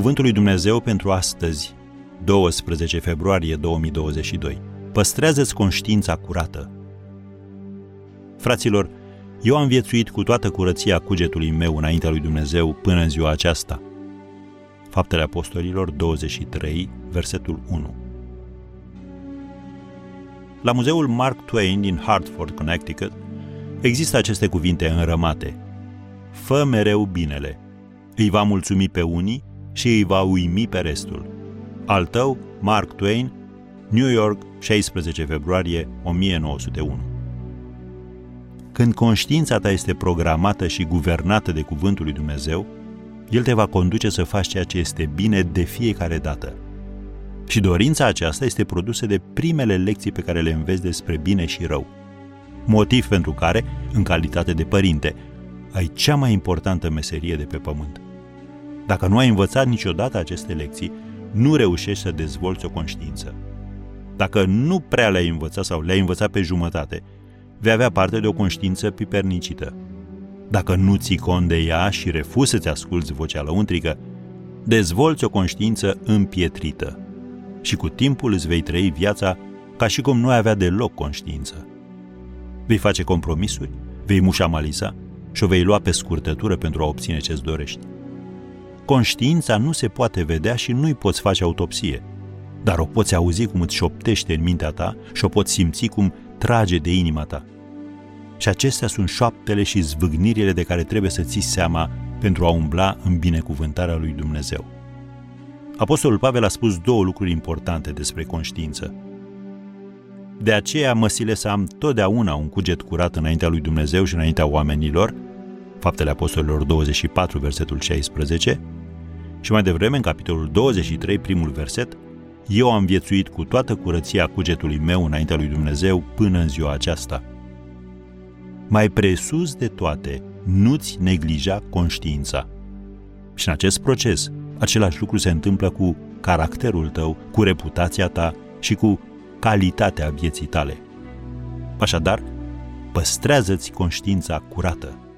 Cuvântul lui Dumnezeu pentru astăzi, 12 februarie 2022. Păstrează-ți conștiința curată. Fraților, eu am viețuit cu toată curăția cugetului meu înaintea lui Dumnezeu până în ziua aceasta. Faptele Apostolilor 23, versetul 1. La muzeul Mark Twain din Hartford, Connecticut, există aceste cuvinte înrămate. Fă mereu binele. Îi va mulțumi pe unii și îi va uimi pe restul. Al tău, Mark Twain, New York, 16 februarie 1901. Când conștiința ta este programată și guvernată de cuvântul lui Dumnezeu, El te va conduce să faci ceea ce este bine de fiecare dată. Și dorința aceasta este produsă de primele lecții pe care le înveți despre bine și rău. Motiv pentru care, în calitate de părinte, ai cea mai importantă meserie de pe pământ. Dacă nu ai învățat niciodată aceste lecții, nu reușești să dezvolți o conștiință. Dacă nu prea le-ai învățat sau le-ai învățat pe jumătate, vei avea parte de o conștiință pipernicită. Dacă nu ții cont de ea și refuzi să-ți asculți vocea lăuntrică, dezvolți o conștiință împietrită și cu timpul îți vei trăi viața ca și cum nu ai avea deloc conștiință. Vei face compromisuri, vei mușamaliza și o vei lua pe scurtătură pentru a obține ce-ți dorești. Conștiința nu se poate vedea și nu-i poți face autopsie, dar o poți auzi cum îți șoptește în mintea ta și o poți simți cum trage de inima ta. Și acestea sunt șoaptele și zvâgnirile de care trebuie să ții seama pentru a umbla în binecuvântarea lui Dumnezeu. Apostolul Pavel a spus două lucruri importante despre conștiință. De aceea mă silesc să am totdeauna un cuget curat înaintea lui Dumnezeu și înaintea oamenilor, Faptele Apostolilor 24, versetul 16, și mai devreme, în capitolul 23, primul verset, eu am viețuit cu toată curăția cugetului meu înaintea lui Dumnezeu până în ziua aceasta. Mai presus de toate, nu-ți neglija conștiința. Și în acest proces, același lucru se întâmplă cu caracterul tău, cu reputația ta și cu calitatea vieții tale. Așadar, păstrează-ți conștiința curată.